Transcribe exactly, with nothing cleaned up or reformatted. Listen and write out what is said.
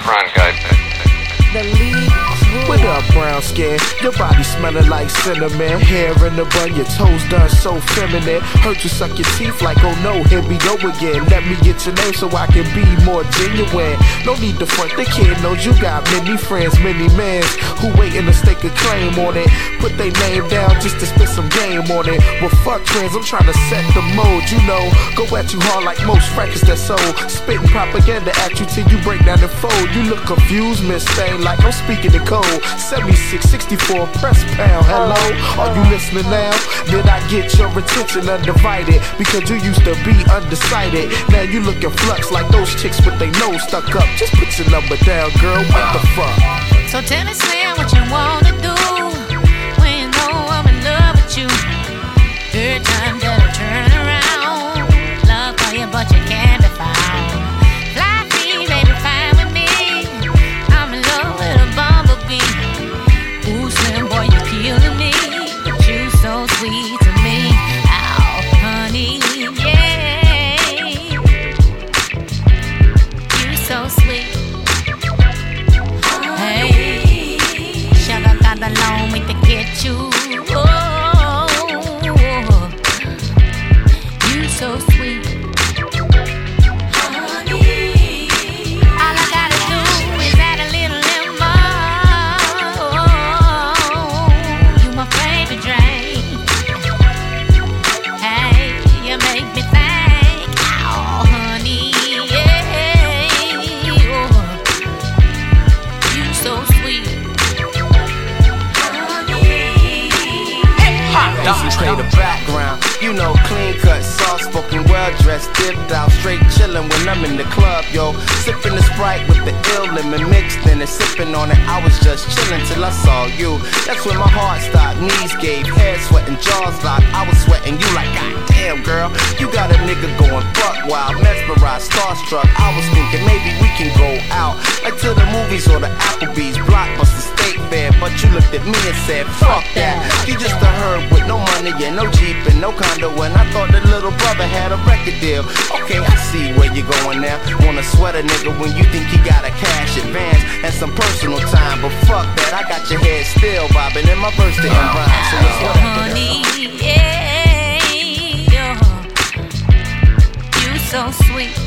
background guide. The lead crew. What up, brown skin? Your body smelling like cinnamon. Hair in the bun, your toes done so feminine. Heard you suck your teeth like, oh no, here we go again. Let me get your name so I can be more genuine. No need to front, the kid knows you got many friends, many mans who waiting to stake a claim on it. Put their name down just to spit some game on it. Well, fuck trends, I'm trying to set the mode, you know. Go at you hard like most records that sold. Spitting propaganda at you till you break down and fold. You look confused, Miss Stain, like I'm speaking in code. Seventy-six, sixty-four, press pound. Hello, are you listening now? Did I get your attention undivided? Because you used to be undecided. Now you looking flux like those chicks with their nose stuck up. Just put your number down, girl. What the fuck? So tell me, Slim, what you wanna do when you know I'm in love with you. Every time that I turn around, love for you, but you can't be found. Fly free, baby, fine with me. I'm in love with a bumblebee. Ooh, Slim boy, you're killing me, but you so sweet to me. Oh, honey, yeah, you so sweet. Hey, sugar got the long way to get you. Oh, you so sweet. Honey, all I gotta do is add a little lemon. Oh, you my favorite drink. Hey, you make me think. Oh, honey, yeah. Oh, you so sweet. Concentrate the background, you know, clean cut, soft spoken, well dressed, dipped out, straight chillin' when I'm in the club, yo. Sippin' the Sprite with the ill lemon mixed in it, sippin' on it. I was just chillin' till I saw you. That's when my heart stopped, knees gave, head sweating, jaws locked. I was sweating you like, god damn, girl, you got a nigga going buck wild, mesmerized, starstruck. I was thinking maybe we can go out, like to the movies or the Applebee's, Blockbuster, State Fair. But you looked at me and said, fuck that. You just a herb with no money and no Jeep and no condo, and I thought the little brother had a record deal. Okay, I see where you're going now. Wanna sweat a nigga when you think he got a cash advance and some personal time, but fuck that, I got your head still bobbing in my verse didn't rhyme, so it's whatever. Honey, yeah, you so sweet.